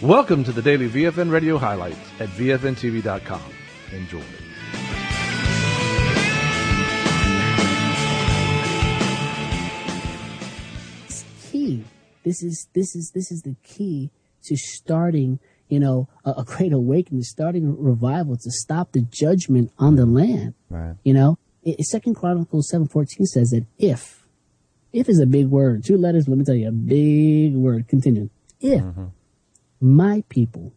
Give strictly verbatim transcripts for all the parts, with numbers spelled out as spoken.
Welcome to the daily V F N Radio highlights at V F N T V dot com. Enjoy. It's key. This is this is this is the key to starting, you know, a, a great awakening, starting a revival, to stop the judgment on the land. Right. You know, it, it, Second Chronicles seven fourteen says that if, if is a big word, two letters. Let me tell you, a big word. Continue. If mm-hmm. my people,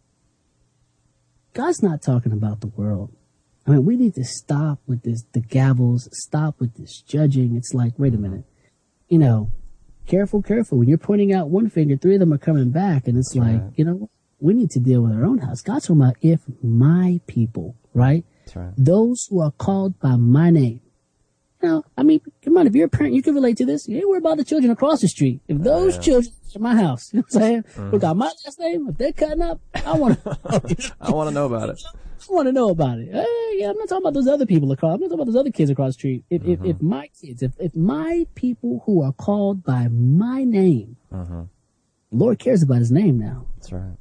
God's not talking about the world. I mean, we need to stop with this, the gavels, stop with this judging. It's like, wait a minute, you know, careful, careful. When you're pointing out one finger, three of them are coming back. And it's That's like, right. you know, we need to deal with our own house. God's talking about if my people, right? That's right. Those who are called by my name. You know, I mean, come on, if you're a parent, you can relate to this. You ain't worried about the children across the street. If those oh, yeah. children are in my house, you know what I'm saying? Mm-hmm. We got my last name. If they're cutting up, I want to. I want to know about it. I want to know about it. Hey, yeah, I'm not talking about those other people across. I'm not talking about those other kids across the street. If mm-hmm. if, if my kids, if if my people who are called by my name, mm-hmm. the Lord cares about His name now. That's right.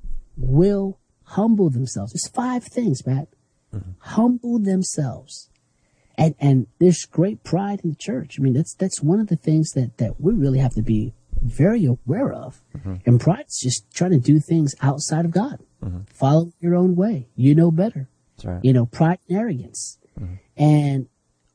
Will humble themselves. There's five things, Pat. Mm-hmm. Humble themselves. And, and there's great pride in the church. I mean, that's, that's one of the things that, that we really have to be very aware of. Mm-hmm. And pride is just trying to do things outside of God. Mm-hmm. Follow your own way. You know better. That's right. You know, pride and arrogance. Mm-hmm. And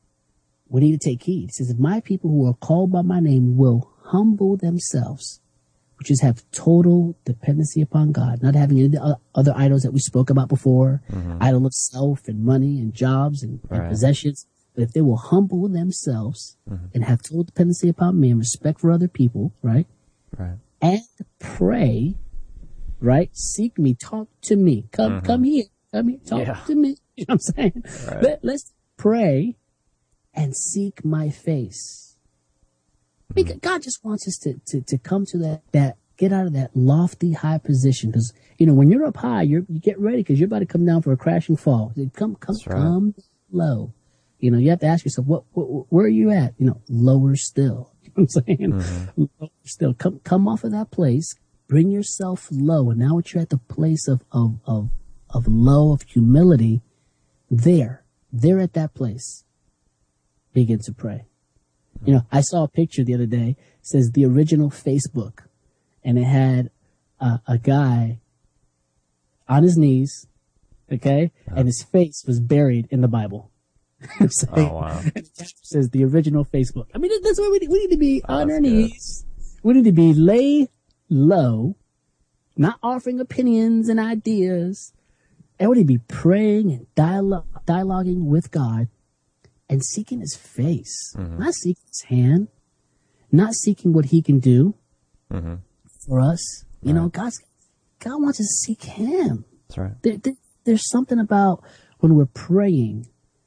we need to take heed. It says, if my people who are called by my name will humble themselves, which is have total dependency upon God, not having any other idols that we spoke about before, mm-hmm. idol of self and money and jobs and, right. and possessions. But if they will humble themselves mm-hmm. and have total dependency upon me and respect for other people, right? Right. And pray, right? Seek me, talk to me. Come, mm-hmm. come here, come here, talk yeah. to me. You know what I'm saying? Right. Let, let's pray and seek my face. Mm-hmm. Because God just wants us to, to, to come to that, that, get out of that lofty high position. Because, you know, when you're up high, you're, you get ready because you're about to come down for a crashing fall. Come, come, right. come low. You know, you have to ask yourself, what, what, where are you at? You know, lower still. You know what I'm saying? Mm-hmm. Lower still. Come, come off of that place, bring yourself low. And now that you're at the place of, of, of, of low, of humility, there, there at that place, begin to pray. Mm-hmm. You know, I saw a picture the other day, it says the original Facebook, and it had uh, a guy on his knees, okay, oh. and his face was buried in the Bible. So, oh, wow. It says the original Facebook. I mean, that's where we, we need to be oh, on our knees. We need to be lay low, not offering opinions and ideas. And we need to be praying and dialogue, dialoguing with God and seeking His face, mm-hmm. not seeking His hand, not seeking what He can do mm-hmm. for us. You right. know, God's, God wants us to seek Him. That's right. There, there, there's something about when we're praying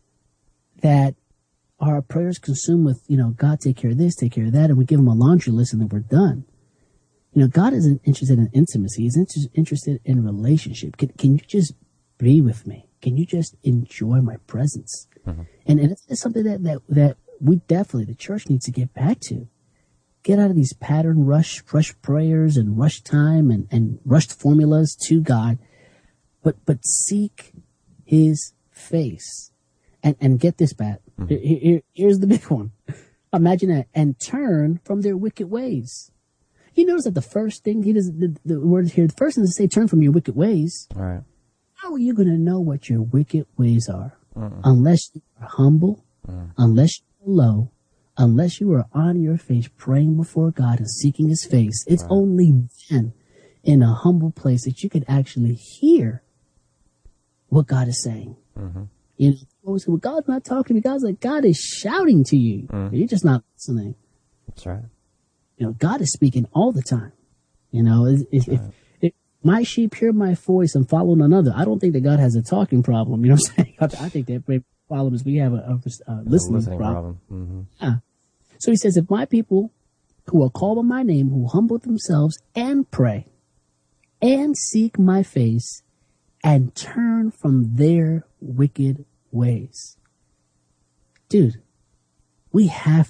that our prayers consumed with, you know, God, take care of this, take care of that, and we give Him a laundry list and then we're done. You know, God isn't interested in intimacy. He's inter- interested in relationship. Can, can you just be with me? Can you just enjoy my presence? Mm-hmm. And, and it's, it's something that, that, that we definitely, the church needs to get back to. Get out of these pattern rush, rush prayers and rush time and, and rushed formulas to God, but, but seek His face. And, and get this, Pat. Mm-hmm. Here, here, here's the big one. Imagine that. And turn from their wicked ways. You notice that the first thing, he does, the, the word here, the first thing to say, turn from your wicked ways. All right. How are you going to know what your wicked ways are? Mm-mm. Unless you are humble, mm. unless you are low, unless you are on your face praying before God and seeking His face. It's right. only then in a humble place that you can actually hear what God is saying. Mm-hmm. You know, well, God's not talking to me. God's like, God is shouting to you. Mm. You're just not listening. That's right. You know, God is speaking all the time. You know, if, if, right. if, if my sheep hear my voice and follow none other, I don't think that God has a talking problem. You know what I'm saying? I, I think that problem is we have a, a, a listening, listening problem. problem. Mm-hmm. Yeah. So He says, if my people who are called by my name, who humble themselves and pray and seek my face and turn from their wicked ways. Dude, we have,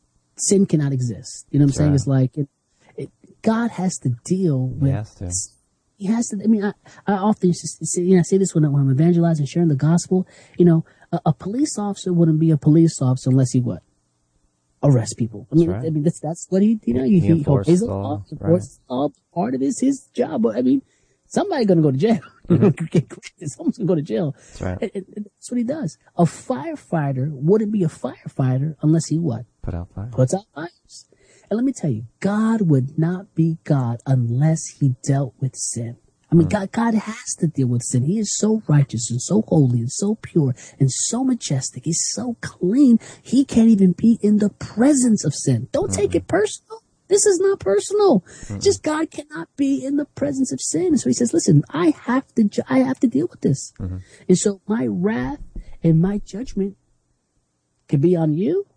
sin cannot exist. You know what I'm saying? Right. It's like, it, it, God has to deal with has to. He has to. I mean, I, I often used to say, you know, I say this when, I, when I'm evangelizing, sharing the gospel. You know, a, a police officer wouldn't be a police officer unless he what? Arrest people. I mean, right. I mean that's that's what he, you know, he, he he obeys the law, law. right. Enforces the law. Part of his his job. I mean, somebody's gonna go to jail. Mm-hmm. Someone's gonna go to jail. That's right. And, and, and that's what he does. A firefighter wouldn't be a firefighter unless he what? Put out fire. Puts out fires. And let me tell you, God would not be God unless he dealt with sin. I mean, God, God has to deal with sin. He is so righteous and so holy and so pure and so majestic. He's so clean. He can't even be in the presence of sin. Don't take it personal. This is not personal. Mm-hmm. Just God cannot be in the presence of sin. So he says, listen, I have to, ju- I have to deal with this. Mm-hmm. And so my wrath and my judgment can be on you.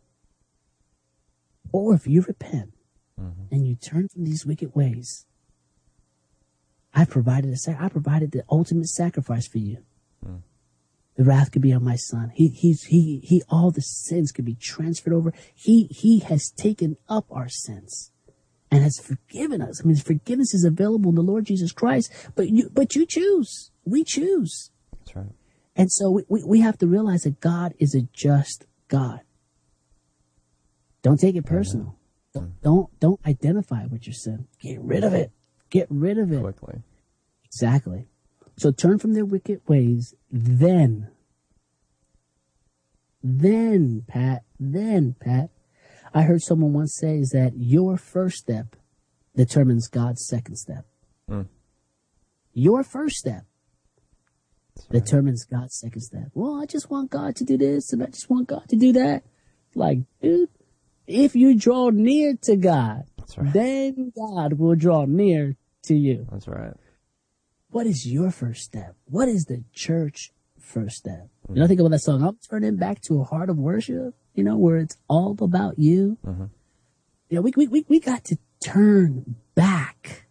Or if you repent mm-hmm. and you turn from these wicked ways, I provided a sac- I provided the ultimate sacrifice for you. Mm. The wrath could be on my son. He, he's, he, he, all the sins could be transferred over. He, he has taken up our sins and has forgiven us. I mean, forgiveness is available in the Lord Jesus Christ, but you, but you choose. We choose. That's right. And so we, we, we have to realize that God is a just God. Don't take it personal. Mm. Don't, don't, don't identify with your sin. Get rid of it. Get rid of it. Quickly. Exactly. So turn from their wicked ways, then, then, Pat, then, Pat. I heard someone once say is that your first step determines God's second step. Mm. Your first step right. determines God's second step. Well, I just want God to do this and I just want God to do that. Like, dude, if you draw near to God, right. then God will draw near to you. That's right. What is your first step? What is the church first step? Mm-hmm. You know, think about that song, I'm turning back to a heart of worship, you know, where it's all about you. Mm-hmm. You know, we, we, we, we got to turn back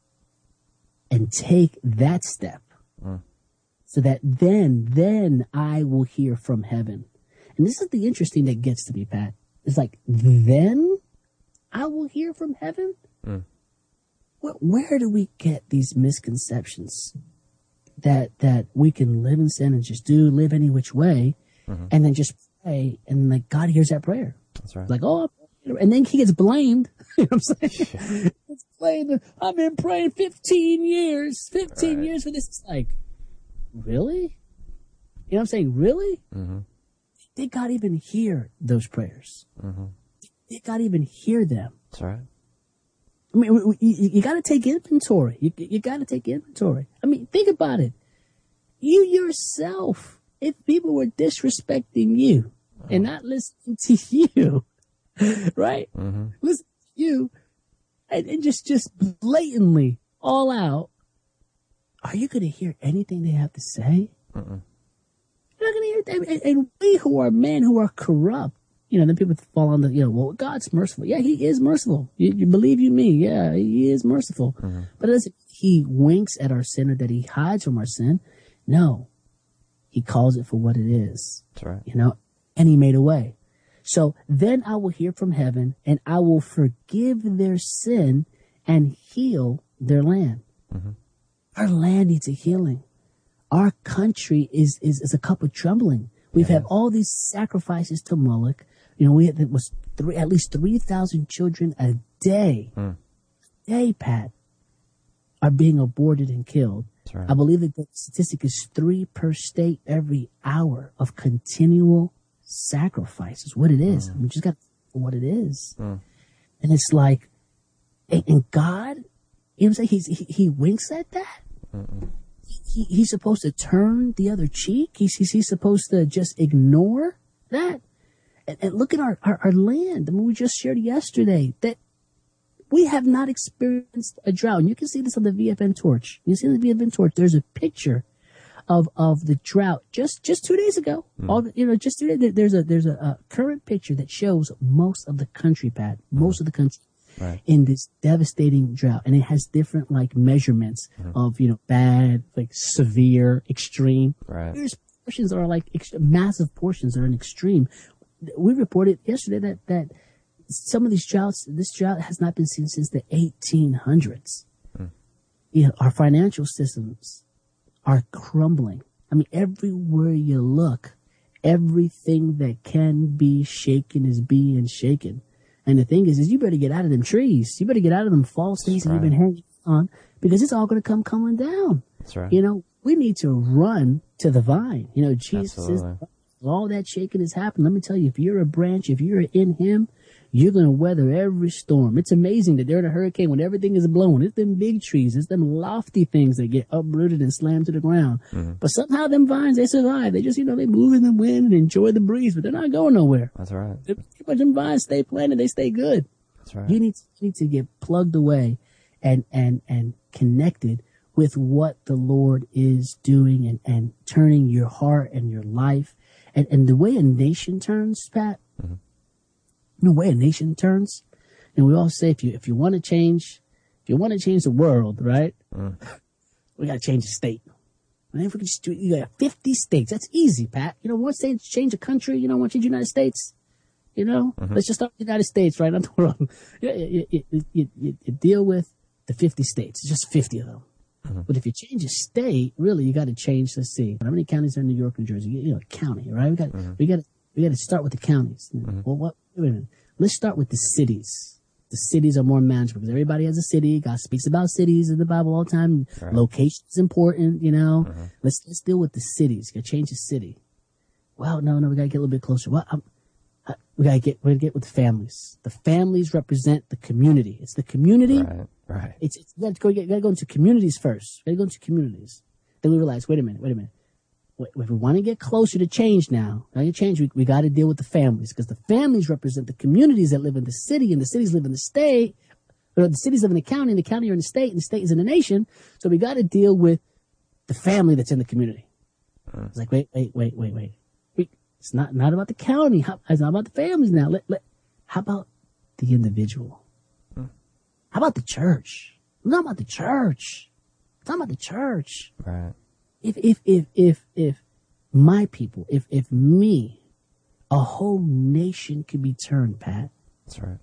and take that step mm. so that then, then I will hear from heaven. And this is the interesting that gets to me, Pat. It's like, then I will hear from heaven? Mm. Where, where do we get these misconceptions that that we can live in sin and just do live any which way, mm-hmm. and then just pray and like God hears that prayer? That's right. Like, oh, and then he gets blamed. You know what I'm saying? Yeah. It's blamed. I've been praying fifteen years, fifteen right. years for this. It's like, really? You know what I'm saying? Really? Mm-hmm. Did God even hear those prayers? Mm-hmm. Did God even hear them? That's right. I mean, you, you got to take inventory. You, you got to take inventory. I mean, think about it. You yourself, if people were disrespecting you oh. and not listening to you, right? Mm-hmm. Listen to you and, and just, just blatantly all out. Are you going to hear anything they have to say? Mm-mm. You're not going to hear them. And, and we who are men who are corrupt, you know, then people fall on the, you know, well, God's merciful. Yeah, he is merciful. You, you believe you me. Yeah, he is merciful. Mm-hmm. But it doesn't, he winks at our sin or that he hides from our sin. No, he calls it for what it is. That's right. You know, and he made a way. So then I will hear from heaven and I will forgive their sin and heal their land. Mm-hmm. Our land needs a healing. Our country is, is, is a cup of trembling. We've yeah. had all these sacrifices to Moloch. You know, we had, it was three, at least three thousand children a day, mm. a day, Pat, are being aborted and killed. Right. I believe that the statistic is three per state every hour of continual sacrifice is what it is. Mm. I mean, just got to know what it is. Mm. And it's like, and, and God, you know what I'm saying? He's, he, he winks at that. Mm-mm. He, he's supposed to turn the other cheek. He's, he's, he's supposed to just ignore that. And, and look at our, our, our land. I mean, we just shared yesterday that we have not experienced a drought. And you can see this on the V F N torch. You see on the V F N torch, there's a picture of, of the drought just, just two days ago. Mm. All, you know, just two days, there's a, there's a, a current picture that shows most of the country, Pat, most mm. of the country. Right. In this devastating drought. And it has different like measurements mm-hmm. of, you know, bad, like severe, extreme. Right. There's portions that are like ex- massive portions that are in extreme. We reported yesterday that, that some of these droughts, this drought has not been seen since the eighteen hundreds. Mm. you know, our financial systems are crumbling. I mean, everywhere you look, everything that can be shaken is being shaken. And the thing is, is you better get out of them trees. You better get out of them false things that you've been hanging on, because it's all going to come coming down. That's right. You know, we need to run to the vine. You know, Jesus Absolutely. is, all that shaking has happened. Let me tell you, if you're a branch, if you're in him, you're going to weather every storm. It's amazing that during a hurricane, when everything is blowing, it's them big trees, it's them lofty things that get uprooted and slammed to the ground. Mm-hmm. But somehow them vines, they survive. They just, you know, they move in the wind and enjoy the breeze, but they're not going nowhere. That's right. But them vines stay planted, they stay good. That's right. You need to, you need to get plugged away and, and, and connected with what the Lord is doing and, and turning your heart and your life. And, and the way a nation turns, Pat, mm-hmm. the way a nation turns, and we all say, if you, if you want to change, if you want to change the world, right? Mm. We got to change the state. And if we can just do, you got fifty states. That's easy, Pat. You know, once they change a country, you know, once you change the United States, you know, mm-hmm. let's just start with the United States, right? Not the world. You, you, you, you, you deal with the fifty states. It's just fifty of them. Mm-hmm. But if you change a state, really, you got to change the state. How many counties are in New York, New Jersey? You know, county, right? We got, mm-hmm. we got, we got to start with the counties. Mm-hmm. Well, what? Wait a minute. Let's start with the cities. The cities are more manageable because everybody has a city. God speaks about cities in the Bible all the time. Right. Location is important, you know. Mm-hmm. Let's let's deal with the cities. Got to change the city. Well, no, no, we got to get a little bit closer. Well, I'm, I, we got to get we got to get with the families. The families represent the community. It's the community. Right. Right. It's, it's you got to go. You got to go into communities first. You got to go into communities. Then we realize, wait a minute, wait a minute. If we want to get closer to change now, now you change, we, we got to deal with the families, because the families represent the communities that live in the city, and the cities live in the state, or the cities live in the county, and the county are in the state, and the state is in the nation. So we got to deal with the family that's in the community. Uh, it's like, wait, wait, wait, wait, wait. wait. It's not, not about the county. It's not about the families now. Let, let, how about the individual? Uh, how about the church? It's not about the church. It's not about the church. Right. If, if, if, if, if my people, if, if me, a whole nation could be turned, Pat. That's right.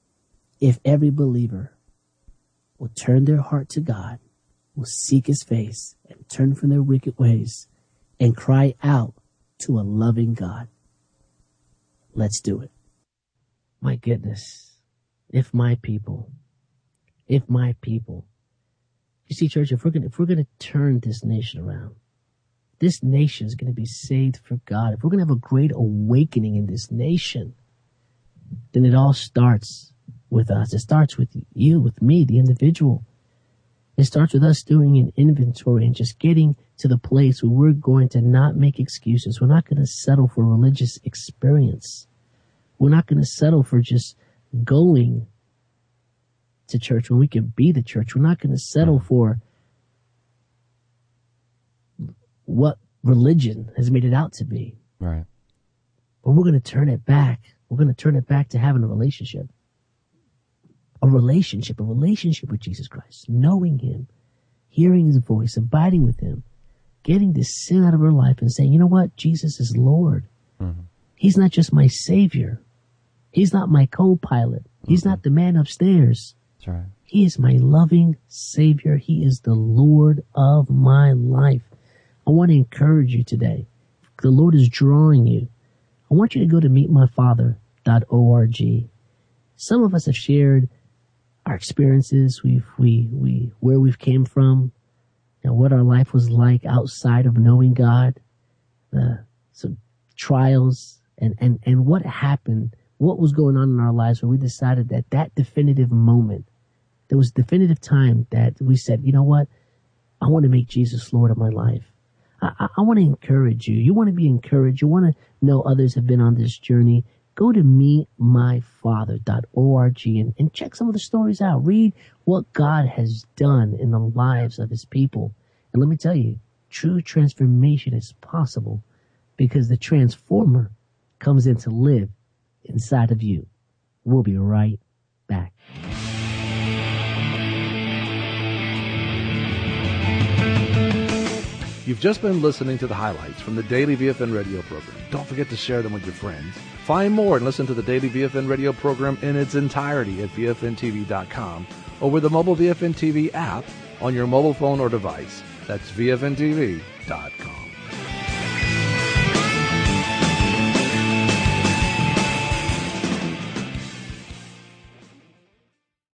If every believer will turn their heart to God, will seek his face and turn from their wicked ways and cry out to a loving God. Let's do it. My goodness. If my people, if my people, you see, church, if we're going if we're going to turn this nation around, this nation is going to be saved for God. If we're going to have a great awakening in this nation, then it all starts with us. It starts with you, with me, the individual. It starts with us doing an inventory and just getting to the place where we're going to not make excuses. We're not going to settle for religious experience. We're not going to settle for just going to church when we can be the church. We're not going to settle for what religion has made it out to be. Right. But we're going to turn it back. We're going to turn it back to having a relationship. A relationship, a relationship with Jesus Christ. Knowing him, hearing his voice, abiding with him, getting this sin out of our life and saying, you know what? Jesus is Lord. Mm-hmm. He's not just my savior. He's not my co-pilot. He's mm-hmm. not the man upstairs. That's right. He is my loving Savior. He is the Lord of my life. I want to encourage you today. The Lord is drawing you. I want you to go to meet my father dot org. Some of us have shared our experiences, we've, we, we, where we've came from, and what our life was like outside of knowing God, uh, some trials, and, and, and what happened, what was going on in our lives where we decided that that definitive moment, there was a definitive time that we said, you know what? I want to make Jesus Lord of my life. I, I, I want to encourage you. You want to be encouraged. You want to know others have been on this journey. Go to meet my father dot org and, and check some of the stories out. Read what God has done in the lives of his people. And let me tell you, true transformation is possible because the transformer comes in to live inside of you. We'll be right back. You've just been listening to the highlights from the Daily V F N radio program. Don't forget to share them with your friends. Find more and listen to the Daily V F N radio program in its entirety at V F N T V dot com or with the mobile V F N T V app on your mobile phone or device. That's V F N T V dot